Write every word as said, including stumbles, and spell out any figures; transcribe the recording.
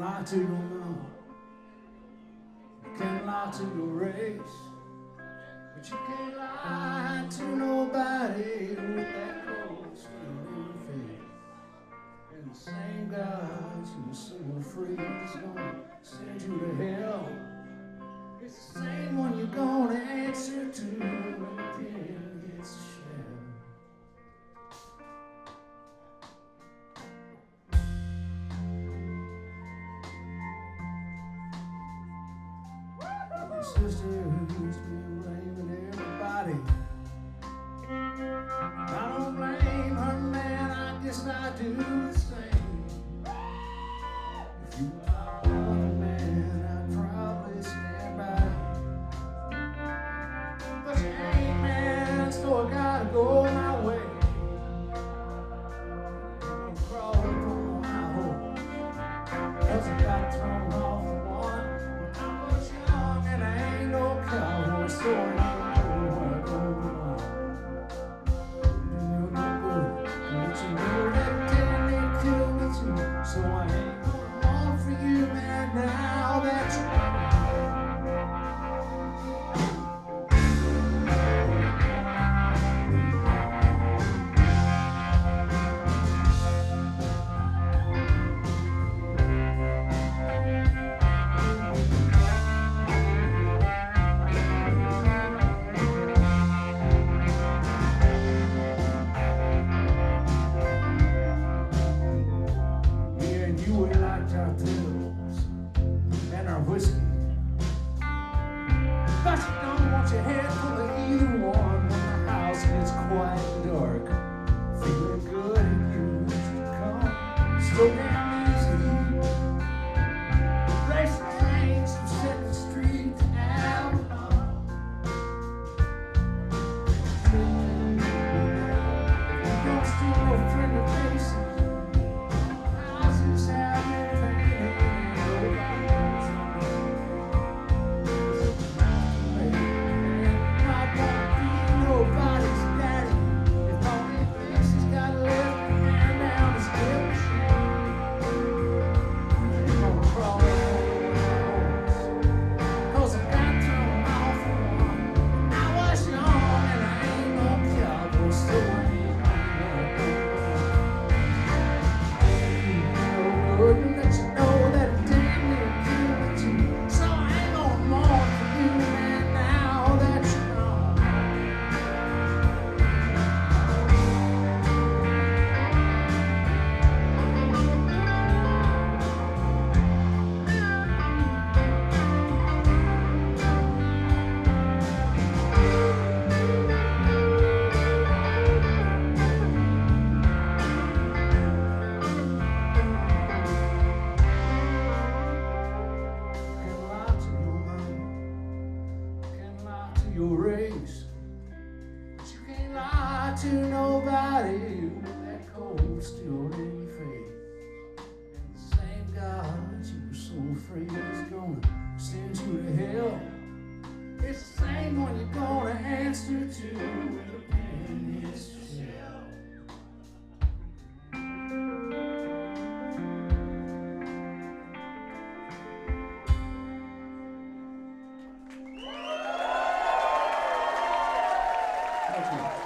lie to your mama, you can't lie to your race, but you can't lie to nobody with that cold steel in your face. And the same God you were so afraid is gonna send you to hell. It's the same one you're gonna answer to when the pen hits the shell. Your sister who's been blaming everybody, I don't blame her, man, I guess I do the same. If you were my woman, man, I'd probably stand by you. But you ain't, man, so I gotta go my way. I'm crawling on my hole, 'cause I got thrown off the one when I was young, and I ain't no cowboy, so I ain't know what I'm going on. You know no good, but you know that damn they killed me too, so I ain't gonna mourn for you, man, now that you're gone. Whiskey, but you don't want your head full of either one when the house gets quiet and dark. Feeling good and you to come so damn easy. The place that trains from Second Street to Alabama. You don't steal no friendly faces. Houses have been painted and your race, but you can't lie to nobody with that cold steel in your face. And the same God you were so afraid was gonna send you to hell, it's the same one you're gonna answer to when the pen hits the shell. Thank you.